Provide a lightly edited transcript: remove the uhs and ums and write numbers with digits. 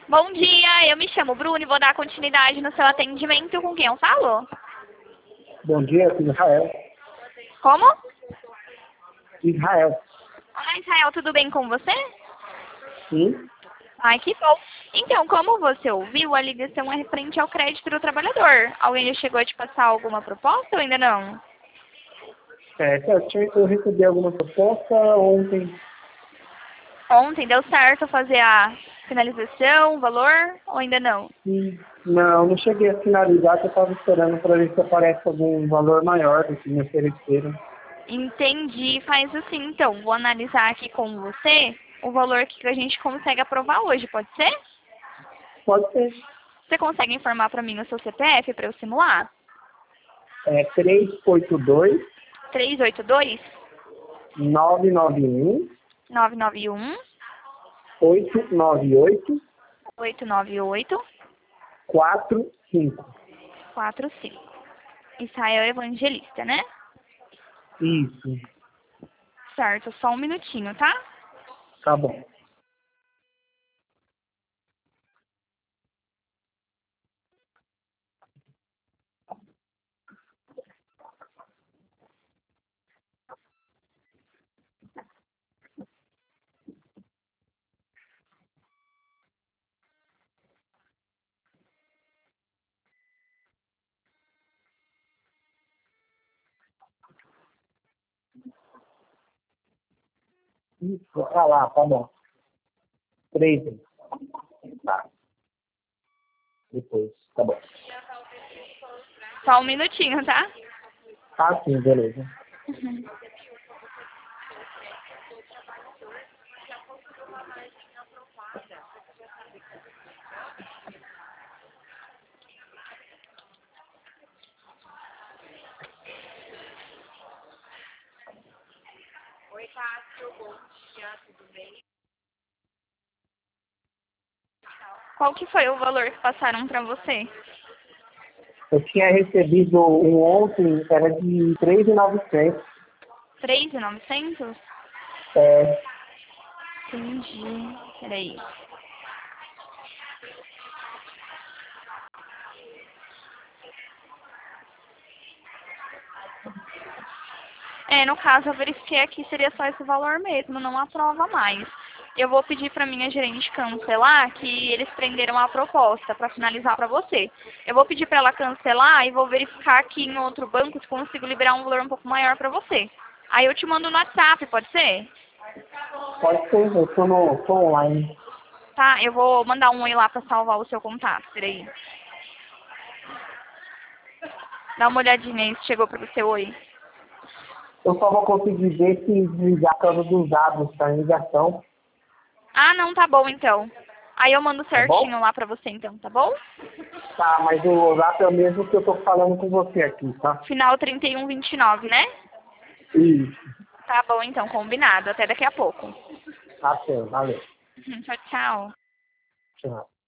Bom dia, eu me chamo Bruno e vou dar continuidade no seu atendimento. Com quem eu falo? Bom dia, Israel. Como? Israel. Olá, Israel, tudo bem com você? Sim. Ai, que bom. Então, como você ouviu, a ligação é referente ao crédito do trabalhador. Alguém já chegou a te passar alguma proposta ou ainda não? Eu recebi alguma proposta ontem. Ontem deu certo fazer a finalização, o valor ou ainda não? Não cheguei a finalizar, que eu estava esperando para ver se aparece algum valor maior do que me ofereceram. Entendi. Faz assim, então. Vou analisar aqui com você o valor que a gente consegue aprovar hoje, pode ser? Pode ser. Você consegue informar para mim o seu CPF para eu simular? 382 382 991 991 898 898 45. 45. Israel Evangelista, né? Isso. Certo, só um minutinho, tá? Tá bom. Isso. Ah lá, tá bom. 3. Tá. Depois. Tá bom. Só um minutinho, tá? Ah, sim, beleza. Qual que foi o valor que passaram para você? Eu tinha recebido um ontem, era de 3.900. 3.900? É, Entendi. Peraí. No caso, eu verifiquei aqui, seria só esse valor mesmo, não aprova mais. Eu vou pedir para minha gerente cancelar, que eles prenderam a proposta para finalizar para você. Eu vou pedir para ela cancelar e vou verificar aqui em outro banco se consigo liberar um valor um pouco maior para você. Aí eu te mando no WhatsApp, pode ser? pode ser, eu tô online. Tá, eu vou mandar um oi lá para salvar o seu contato, peraí. Dá uma olhadinha aí se chegou para você oi. Eu só vou conseguir ver se desligar por causa dos dados da ligação, Ah, não, tá bom então. Aí eu mando tá bom? certinho lá pra você então, tá bom? Tá, mas o WhatsApp é o mesmo que eu tô falando com você aqui, tá? Final 3129, né? Isso. Tá bom então, combinado. Até daqui a pouco. Tá certo, valeu. Tchau, tchau. Tchau.